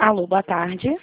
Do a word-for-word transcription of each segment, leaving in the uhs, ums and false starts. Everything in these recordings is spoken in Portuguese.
Alô, boa tarde.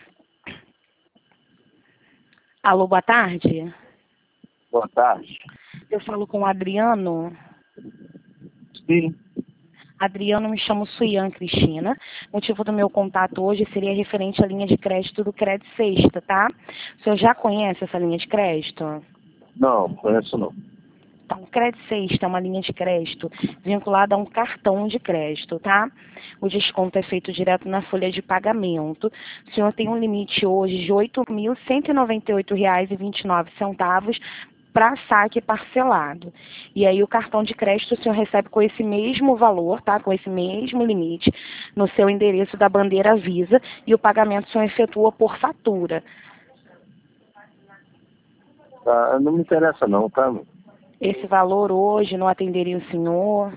Alô, boa tarde. Boa tarde. Eu falo com o Adriano. Sim. Adriano, me chamo Suian Cristina. O motivo do meu contato hoje seria referente à linha de crédito do Cred Sexta, tá? O senhor já conhece essa linha de crédito? Não, conheço não. Então, o Cred Sexta é uma linha de crédito vinculada a um cartão de crédito, tá? O desconto é feito direto na folha de pagamento. O senhor tem um limite hoje de oito mil cento e noventa e oito reais e vinte e nove centavos para saque parcelado. E aí o cartão de crédito o senhor recebe com esse mesmo valor, tá? Com esse mesmo limite, no seu endereço da bandeira Visa, e o pagamento o senhor efetua por fatura. Tá, não me interessa não, tá? Esse valor hoje não atenderia o senhor?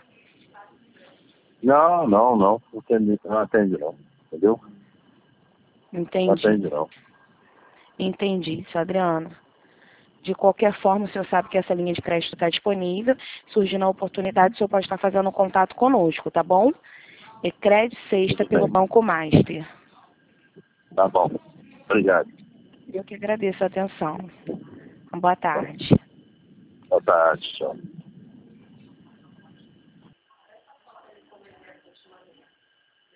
Não, não, não. Não atende não, atende, não. Entendeu? Entendi. Não atende não. Entendi, seu Adriano. De qualquer forma, o senhor sabe que essa linha de crédito está disponível. Surgindo a oportunidade, o senhor pode estar fazendo contato conosco, tá bom? É Cred Sexta Tudo pelo bem. Banco Master. Tá bom. Obrigado. Eu que agradeço a atenção. Boa tarde. Boa tarde, tchau.